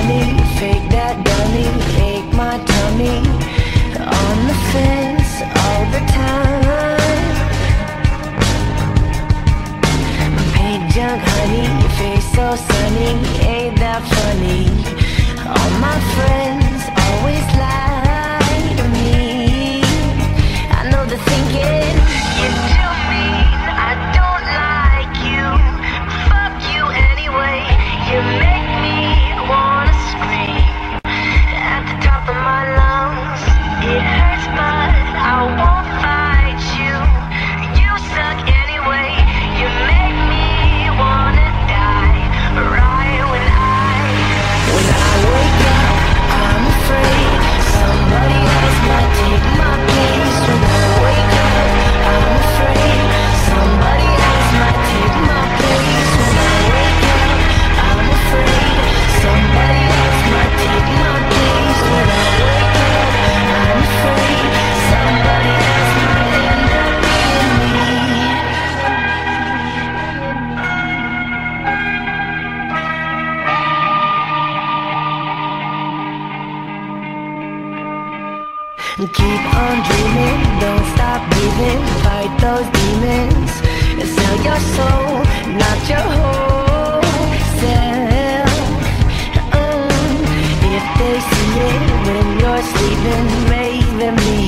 money, fake that dummy, ache my tummy, on the fence all the time. Paint junk honey, your face so sunny, ain't that funny? All my friends always lie to me. I know they're thinking, you're too mean, I don't like you. Fuck you anyway, you make me wanna scream at the top of my lungs. It hurts but I won't fight you. You suck anyway, you make me wanna die. Right when I wake up, I'm afraid somebody else might take my place. When I wake up, I'm afraid somebody else might take my place. When I wake up, I'm afraid somebody else might take my place. When I wake up, I'm afraid somebody else might end up being me. Keep on dreaming, don't stop breathing, fight those demons, and sell your soul, not your whole self. If they see it when you're sleeping, make them leave.